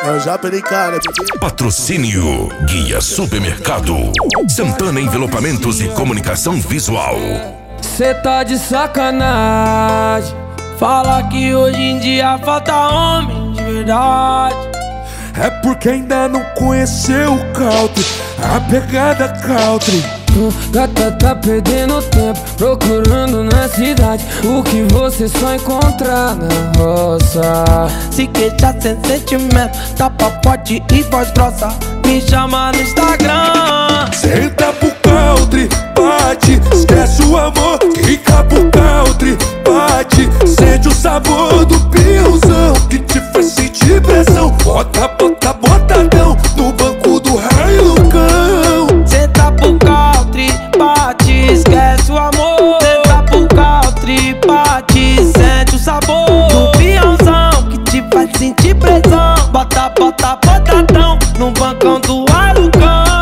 Eu já perei cara, bebê. Patrocínio Guia Supermercado, Santana Envelopamentos e Comunicação Visual. Cê tá de sacanagem. Fala que hoje em dia falta homem de verdade. É porque ainda não conheceu o country, a pegada country. Gata tá perdendo tempo procurando na cidade o que você só encontrar na roça. Se queixa sem sentimento, tapa forte e voz grossa, me chama no Instagram. Senta pro country, bate, esquece o amor, fica pro country, bate, sente o sabor do piãozão que te faz sentir pressão. Bota, bota, botadão no banco do Hilux. Senta pro country, bate, esquece o amor. Senta pro country, bate, sente o sabor do piãozão que te faz sentir pressão. Bota, bota, botadão no bancão do Hilux.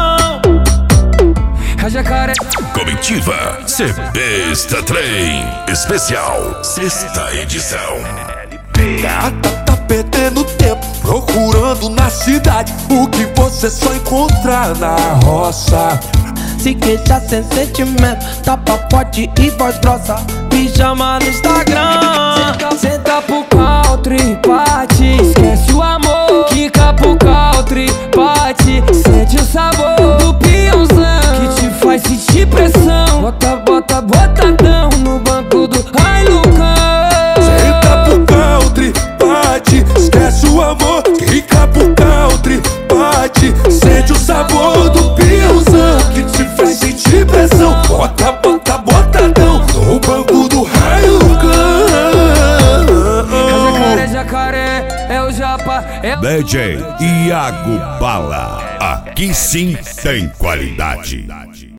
A jacaré. Comitiva CBesta Trem Especial, 6ª edição. Gata tá perdendo tempo procurando na cidade o que você só encontrar na roça. Se queixa sem sentimento, tapa forte e voz grossa, me chama no Instagram. Senta pro country, bate, esquece o amor. Quica pro country, bate, sente o sabor do piãozão que te faz sentir pressão. Bota, bota, botadão no banco do Hilux. Senta pro country, bate, esquece o amor, fica pro country, bate, sente o sabor do piãozão que te faz sentir pressão. Bota, bota, botadão no banco do Hilux. É jacaré, é o japa, é DJ Iago Bala, aqui sim tem qualidade.